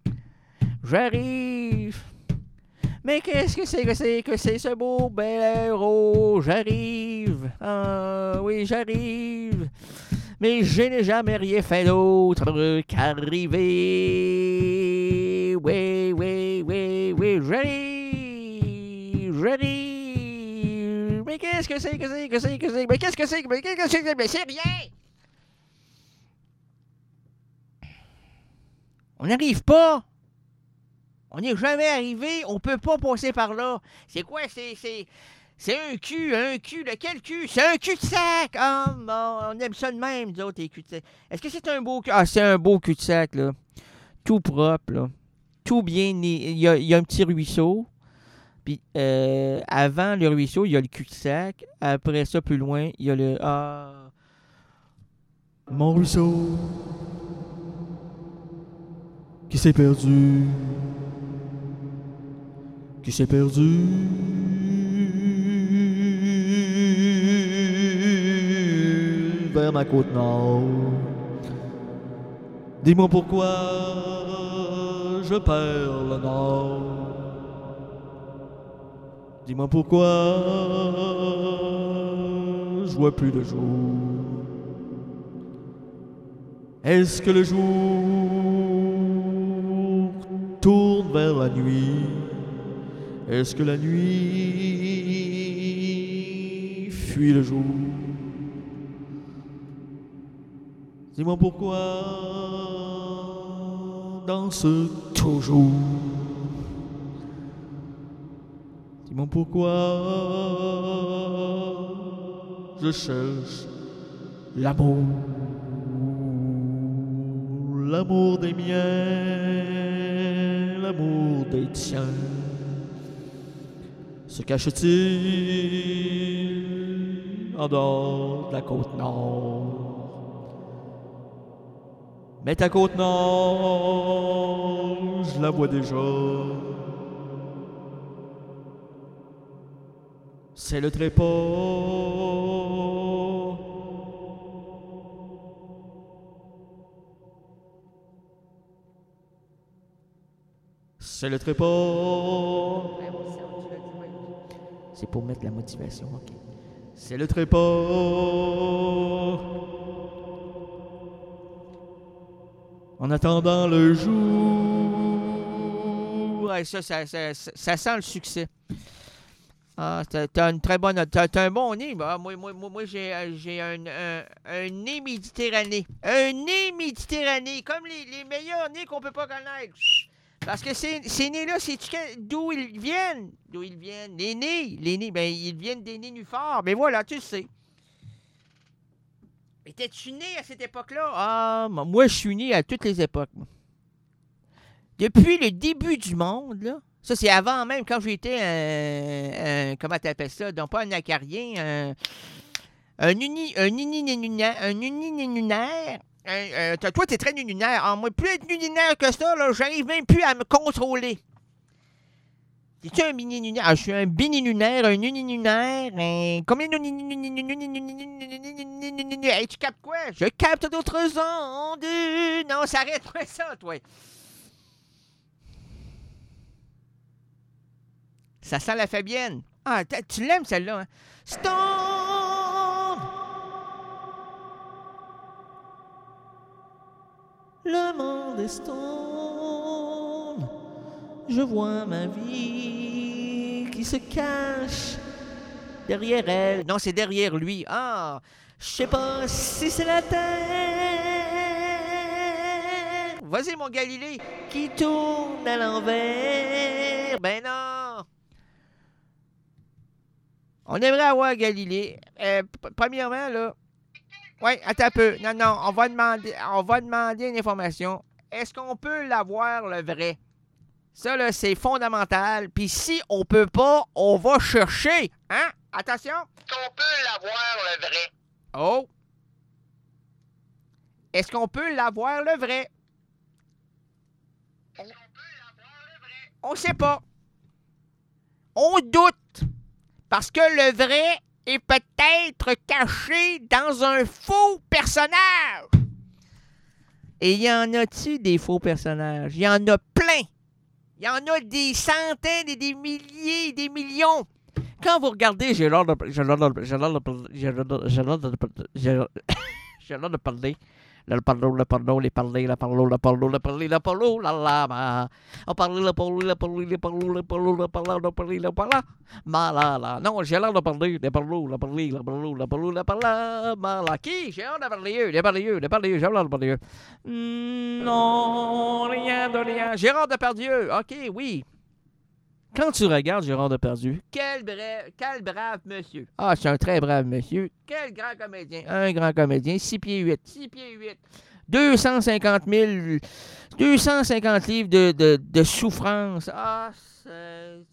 J'arrive. Mais qu'est-ce que c'est que c'est que c'est ce beau bel héros? J'arrive. Ah, oui, j'arrive. Mais je n'ai jamais rien fait d'autre qu'arriver. Oui, oui, oui, oui, j'arrive. J'arrive. Mais qu'est-ce que c'est que c'est que c'est que c'est? Mais qu'est-ce que c'est? Mais qu'est-ce que c'est? Mais c'est rien! On n'arrive pas! On n'est jamais arrivé, on peut pas passer par là. C'est quoi? C'est, c'est, c'est un cul, un cul, de quel cul? C'est un cul-de-sac! Ah, oh, bon, on aime ça de même, nous autres, les cul-de-sac. Est-ce que c'est un beau cul? Ah, c'est un beau cul-de-sac, là. Tout propre, là. Tout bien, il y a, il y a un petit ruisseau. Puis, euh, avant le ruisseau, il y a le cul-de-sac. Après ça, plus loin, il y a le... Ah, mon ruisseau qui s'est perdu, qui s'est perdu vers ma côte nord. Dis-moi pourquoi je perds le nord. Dis-moi pourquoi je vois plus le jour. Est-ce que le jour tourne vers la nuit? Est-ce que la nuit fuit le jour? Dis-moi pourquoi danse toujours. Dis-moi pourquoi je cherche l'amour, l'amour des miens, l'amour des tiens, se cache-t-il en dehors de la côte nord? Mais ta côte nord, je la vois déjà. C'est le trépas. C'est le trépas. C'est pour mettre la motivation, ok. C'est le trépas. En attendant le jour. Ouais, ça, ça, ça, ça, ça sent le succès. Ah, t'as, t'as une très bonne... T'as, t'as un bon nez. Bah, moi, moi, moi, moi j'ai, j'ai un, un, un nez méditerranéen. Un nez méditerranéen. Comme les, les meilleurs nez qu'on peut pas connaître. Parce que ces, ces nez-là, c'est d'où ils viennent. D'où ils viennent. Les nez. Les nez, ben, ils viennent des nénuphars. Mais voilà, tu sais. Étais-tu né à cette époque-là? Ah, moi, je suis né à toutes les époques. Moi. Depuis le début du monde, là. Ça, c'est avant même, quand j'étais un, un... Comment t'appelles ça? Donc, pas un acarien, un... Un uni... Un uni-nénunaire. Un uni-nénunaire. Un, un, toi, t'es très nununaire. Ah, moi, plus être nununaire que ça, là, j'arrive même plus à me contrôler. Es-tu un mini-nunaire? Ah, je suis un bini-nunaire, un uni-nunaire, un... Combien de... Hey, tu captes quoi? Je capte d'autres ondes. Non, ça arrête-toi ça, toi. Ça sent la Fabienne. Ah, tu l'aimes, celle-là, hein? Stone! Le monde est stone. Je vois ma vie qui se cache derrière elle. Non, c'est derrière lui. Ah, je sais pas si c'est la terre. Vas-y, mon Galilée, qui tourne à l'envers. Ben non. On aimerait avoir Galilée. Euh, p- premièrement, là... Oui, attends un peu. Non, non, on va demander, on va demander une information. Est-ce qu'on peut l'avoir, le vrai? Ça, là, c'est fondamental. Puis si on peut pas, on va chercher. Hein? Attention. On peut l'avoir, le vrai. Oh. Est-ce qu'on peut l'avoir, le vrai? Est-ce qu'on peut l'avoir, le vrai? On sait pas. On doute. Parce que le vrai est peut-être caché dans un faux personnage. Et il y en a-tu des faux personnages? Il y en a plein. Il y en a des centaines et des milliers et des millions. Quand vous regardez, j'ai l'air de... J'ai l'air de... J'ai l'air de... J'ai l'air de... J'ai l'air de... J'ai l'air de parler. Le parlo, le parlo, les parler, le parlo, le parlo, le parler, le parlo, la la ma. On parle le parlo, le parlo, le parlo, le parlo, le parlo, le parler, le parla. Ma la la. Non, j'ai l'air de parler, le parlo, le parler, le parlo, le parlo, le parla. Ma la. Qui? J'ai l'air de parler eux, de parler eux, de parler eux, j'ai l'air de parler eux. Non, rien de rien. Gérard Depardieu, ok, oui. Quand tu regardes Gérard Depardieu, quel, bra- quel brave monsieur. Ah, c'est un très brave monsieur. Quel grand comédien. Un grand comédien, six pieds huit. six pieds huit. deux cent cinquante mille... deux cent cinquante livres de, de, de souffrance. Ah, c'est...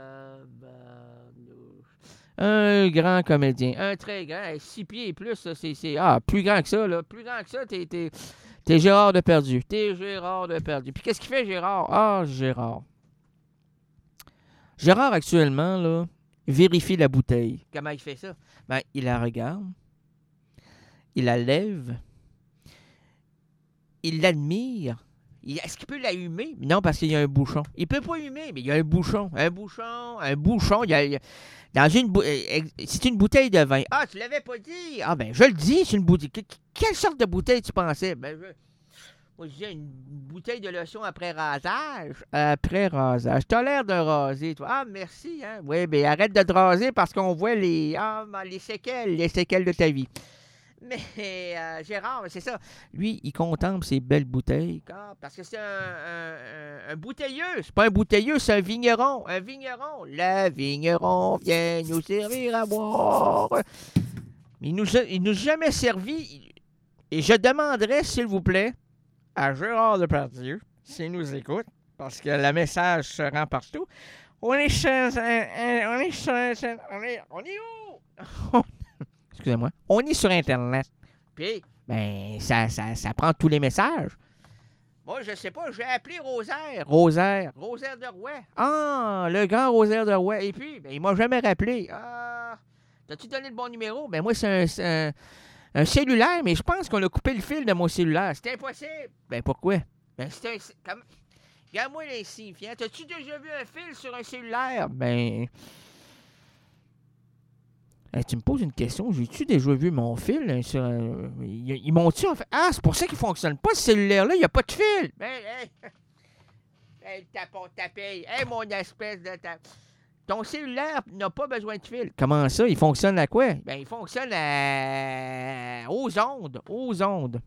Un grand comédien. Un très grand. six pieds et plus, ça, c'est, c'est... Ah, plus grand que ça, là. Plus grand que ça, t'es... T'es, t'es Gérard Depardieu. T'es Gérard Depardieu. Puis qu'est-ce qu'il fait, Gérard? Ah, Gérard. Gérard, actuellement, là, vérifie la bouteille. Comment il fait ça? Ben, il la regarde, il la lève, il l'admire. Il, est-ce qu'il peut la humer? Non, parce qu'il y a un bouchon. Il peut pas humer, mais il y a un bouchon. Un bouchon, un bouchon. Il y a, il y a, dans une bou- c'est une bouteille de vin. Ah, tu l'avais pas dit? Ah, ben, je le dis, c'est une bouteille. Que, quelle sorte de bouteille tu pensais? Ben, je... Moi, je disais une bouteille de lotion après rasage. Après rasage. T'as l'air de raser, toi. Ah, merci, hein. Oui, bien, arrête de te raser parce qu'on voit les, ah, les séquelles, les séquelles de ta vie. Mais euh, Gérard, c'est ça. Lui, il contemple ses belles bouteilles. Ah, parce que c'est un, un, un, un bouteilleux. C'est pas un bouteilleux, c'est un vigneron. Un vigneron. Le vigneron vient nous servir à boire. Il nous a, il nous a jamais servi. Et je demanderais, s'il vous plaît, à Gérard Depardieu, s'il nous écoute, parce que le message se rend partout. On est sur... On est sur... On est, on est où? Excusez-moi. On est sur Internet. Puis, ben, ça, ça, ça prend tous les messages. Moi, je sais pas, j'ai appelé Rosaire. Rosaire. Rosaire de Rouet. Ah, le grand Rosaire de Rouet. Et puis, ben, il m'a jamais rappelé. Ah, t'as-tu donné le bon numéro? Ben, moi, c'est un, c'est un, un cellulaire, mais je pense qu'on a coupé le fil de mon cellulaire. C'est impossible. Ben, pourquoi? Ben, c'est un... Comme... Regarde-moi l'insignifiant. T'as-tu déjà vu un fil sur un cellulaire? Ben... Hey, tu me poses une question. J'ai-tu déjà vu mon fil hein, sur un... Ils, ils m'ont-tu en fait... Ah, c'est pour ça qu'il ne fonctionne pas, ce cellulaire-là. Il n'y a pas de fil. Ben, hey... Hey, tapon, tapeille. Hey, mon espèce de... Ta... Ton cellulaire n'a pas besoin de fil. Comment ça? Il fonctionne à quoi? Ben, il fonctionne à... aux ondes. Aux ondes.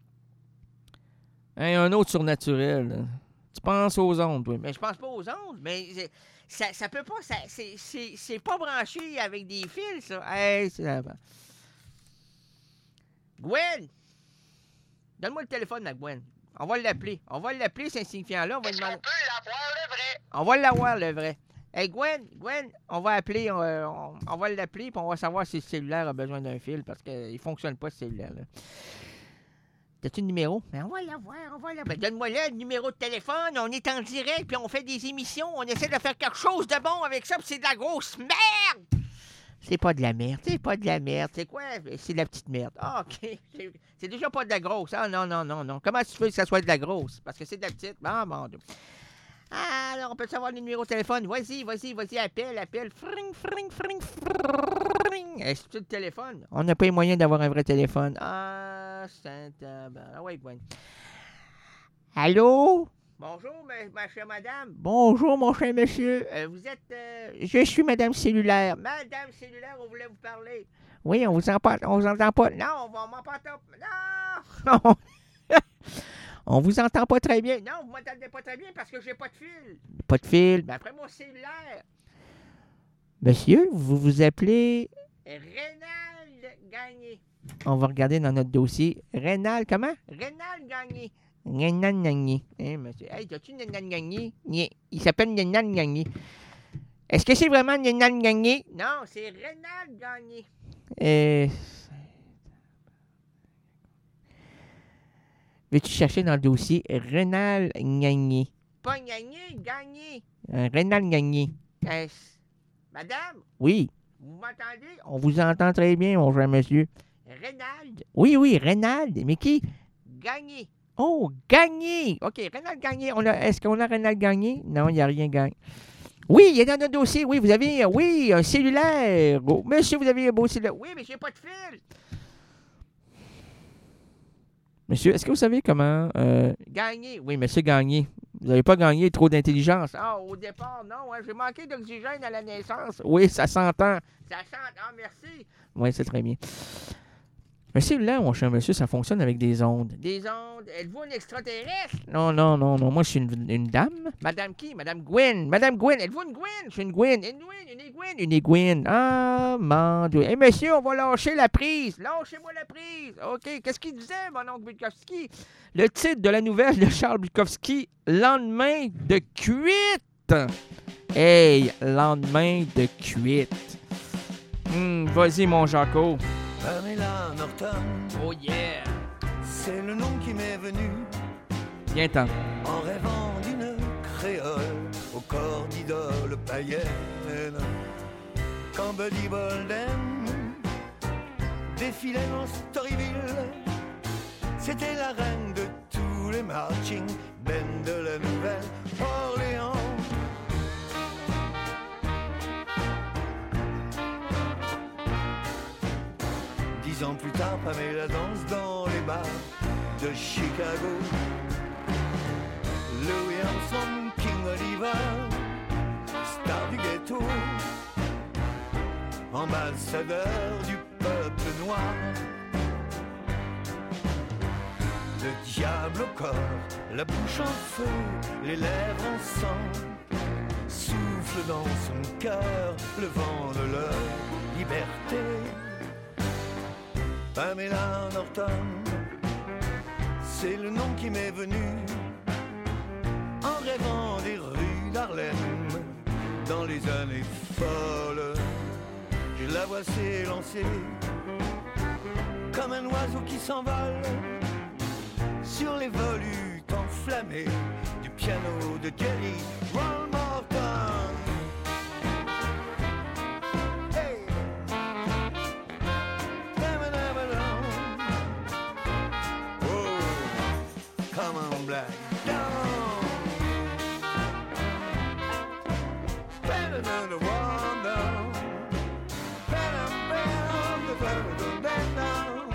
Hey, un autre surnaturel, là. Tu penses aux ondes, oui. Mais je pense pas aux ondes, mais ça, ça peut pas. Ça, c'est, c'est, c'est pas branché avec des fils, ça. Hey, c'est... Gwen! Donne-moi le téléphone à Gwen. On va l'appeler. On va l'appeler, cet insignifiant-là. On va demander... peut l'avoir, le vrai? On va l'avoir, le vrai. Hey, Gwen, Gwen, on va appeler, on, on, on va l'appeler, puis on va savoir si le cellulaire a besoin d'un fil, parce qu'il fonctionne pas, ce cellulaire-là. T'as-tu le numéro? Ben, on va l'avoir, on va l'avoir. Ben, donne-moi là le numéro de téléphone. On est en direct, puis on fait des émissions. On essaie de faire quelque chose de bon avec ça, puis c'est de la grosse merde! C'est pas de la merde, c'est pas de la merde. C'est quoi? C'est de la petite merde. Ah, OK. C'est, c'est déjà pas de la grosse. Ah, non, non, non, non. Comment tu veux que ça soit de la grosse? Parce que c'est de la petite. Ah, mon Dieu. Ah, alors, on peut savoir le numéro de téléphone. Vas-y, vas-y, vas-y, appelle, appelle. Fring, fring, fring, fring. Est-ce que tu as le téléphone? On n'a pas les moyens d'avoir un vrai téléphone. Ah, c'est... Ah oui, Gwen. Allô? Bonjour, ma, ma chère madame. Bonjour, mon cher monsieur. Euh, vous êtes... Euh... Je suis madame cellulaire. Madame cellulaire, on voulait vous parler. Oui, on vous entend, on vous entend pas. Non, on va m'en pas top. Non! Non! On vous entend pas très bien. Non, vous m'entendez pas très bien parce que j'ai pas de fil. Pas de fil. Ben après mon cellulaire. Monsieur, vous vous appelez... Rénal Gagné. On va regarder dans notre dossier. Rénal, comment? Rénal Gagné. Rénal Gagné. Hein, monsieur? Hey, t'as-tu Rénal Gagné? Il s'appelle Rénal Gagné. Est-ce que c'est vraiment Rénal Gagné? Non, c'est Rénal Gagné. Euh... Veux-tu chercher dans le dossier Rénal Gagné? Pas Gagné, Gagné. Euh, Rénal Gagné. Euh, madame? Oui. Vous m'entendez? On vous entend très bien, mon cher monsieur. Rénal? Oui, oui, Rénal. Mais qui? Gagné. Oh, Gagné. OK, Rénal Gagné. On a, est-ce qu'on a Rénal Gagné? Non, il n'y a rien gagné. Oui, il est dans notre dossier. Oui, vous avez, oui, un cellulaire. Oh, monsieur, vous avez un beau cellulaire. Oui, mais j'ai pas de fil. Monsieur, est-ce que vous savez comment euh, gagner? Oui, monsieur Gagné. Vous n'avez pas gagné trop d'intelligence. Ah, au départ, non. Hein, j'ai manqué d'oxygène à la naissance. Oui, ça s'entend. Ça s'entend. Ah, merci. Oui, c'est très bien. Monsieur, là, mon cher monsieur, ça fonctionne avec des ondes. Des ondes? Êtes-vous un extraterrestre? Non, non, non, non. Moi, je suis une, une dame. Madame qui? Madame Gwen. Madame Gwen. Êtes-vous une Gwen? Je suis une Gwen. Une Gwen, une Gwen, une Gwen. Ah, mon Dieu. Eh, hey, monsieur, on va lâcher la prise. Lâchez-moi la prise. OK. Qu'est-ce qu'il disait, mon oncle Bukowski? Le titre de la nouvelle de Charles Bukowski, Lendemain de cuite. Hey, lendemain de cuite. Hum, vas-y, mon Jaco. Pamela Norton. Oh yeah. C'est le nom qui m'est venu. Viens-t'en. En rêvant d'une créole au corps d'idole païenne. Quand Buddy Bolden défilait dans Storyville, c'était la reine de tous les marching bands de la Nouvelle-Orléans. Dix ans plus tard, Pamela danse dans les bars de Chicago. Louis Armstrong, King Oliver, star du ghetto, ambassadeur du peuple noir. Le diable au corps, la bouche en feu, les lèvres en sang, souffle dans son cœur le vent de leur liberté. Pamela Norton, c'est le nom qui m'est venu en rêvant des rues d'Harlem. Dans les années folles, je la vois s'élancer comme un oiseau qui s'envole sur les volutes enflammées du piano de Jerry Ron Morton. Hey. Oh, come on, black. Better than the one down. Better, better, better, better down.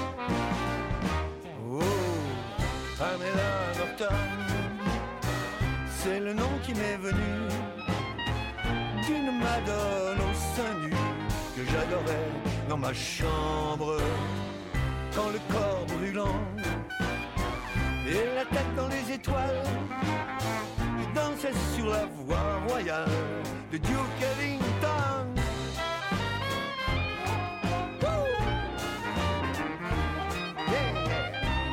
Oh, Pamela Norton, c'est le nom qui m'est venu d'une madone au sein nu que j'adorais dans ma chambre quand le corps brûlant et la tête dans les étoiles. Dansait sur la voie royale de Duke Ellington. Woo! Yeah, yeah.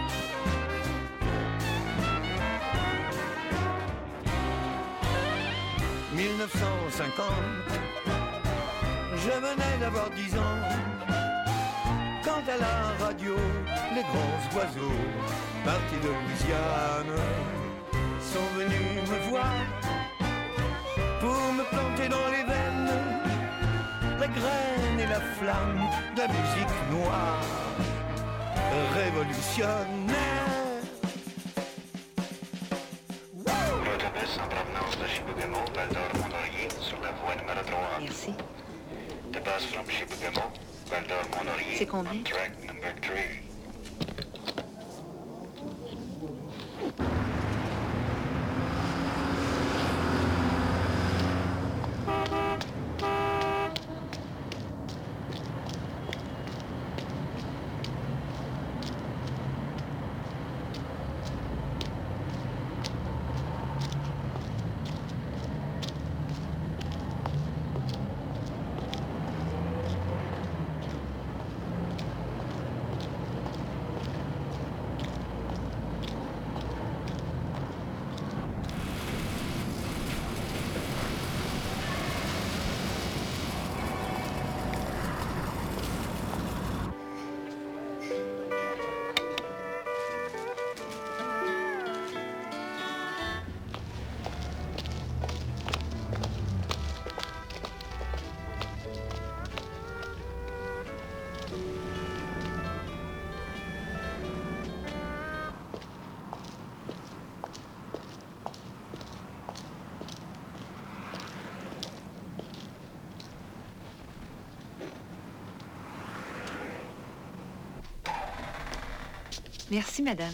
dix-neuf cent cinquante, je venais d'avoir dix ans quand à la radio les grands oiseaux partis de Louisiane sont venus me voir pour me planter dans les veines la graine et la flamme de la musique noire révolutionnaire. L'autobus en provenance de Chibougamau, Val-d'Or-Mont-Laurier, sur la voie numéro trois. Merci. Depasse from Chibougamau, Val-d'Or-Mont-Laurier. C'est combien? Track number three. Merci, madame.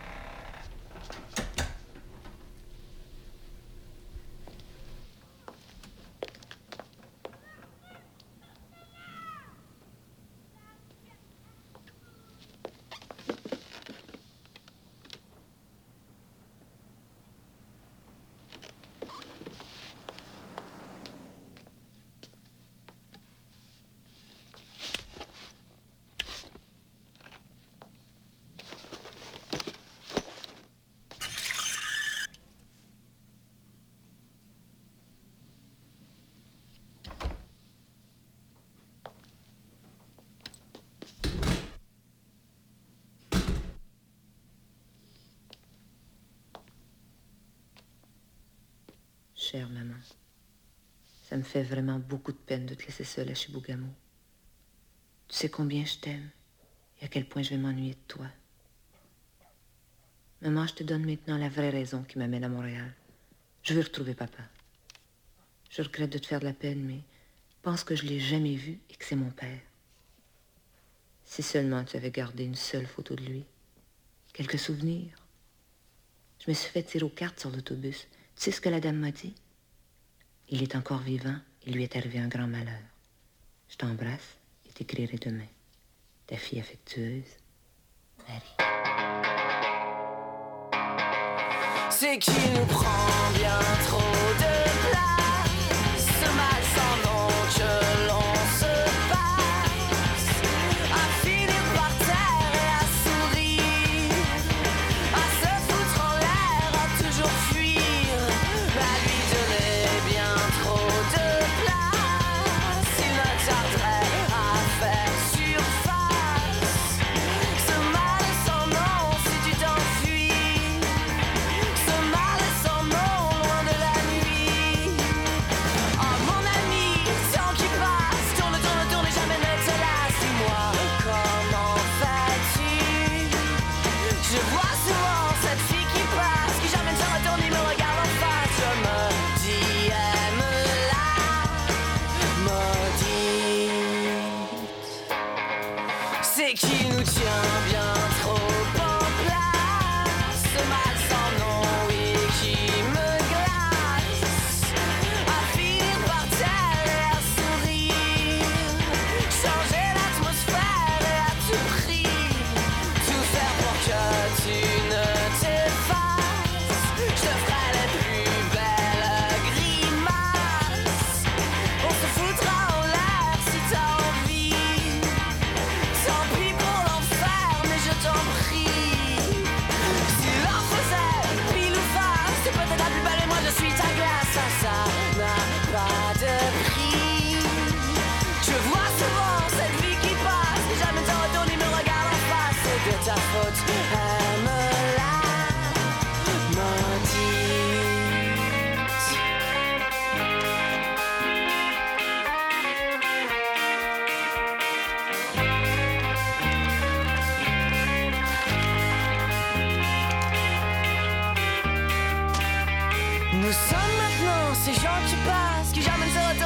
Chère maman, ça me fait vraiment beaucoup de peine de te laisser seule à Chibougamau. Tu sais combien je t'aime et à quel point je vais m'ennuyer de toi. Maman, je te donne maintenant la vraie raison qui m'amène à Montréal. Je veux retrouver papa. Je regrette de te faire de la peine, mais pense que je l'ai jamais vu et que c'est mon père. Si seulement tu avais gardé une seule photo de lui, quelques souvenirs. Je me suis fait tirer aux cartes sur l'autobus. Tu sais ce que la dame m'a dit? Il est encore vivant, il lui est arrivé un grand malheur. Je t'embrasse et t'écrirai demain. Ta fille affectueuse, Marie. C'est qui nous prend bien trop de place, ce mal sans nom que l'on se passe, à finir par terre et à sourire,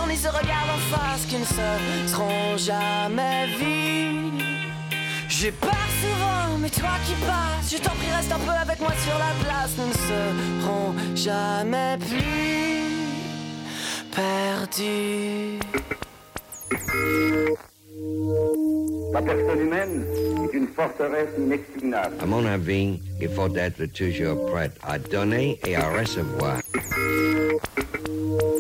ils se regardent en face, qui ne se seront jamais vus. J'ai peur souvent, mais toi qui passes, je t'en prie reste un peu avec moi sur la place. Nous ne serons jamais plus perdus. La personne humaine est une forteresse inexpugnable. À mon avis, il faut être toujours prêt à donner et à recevoir.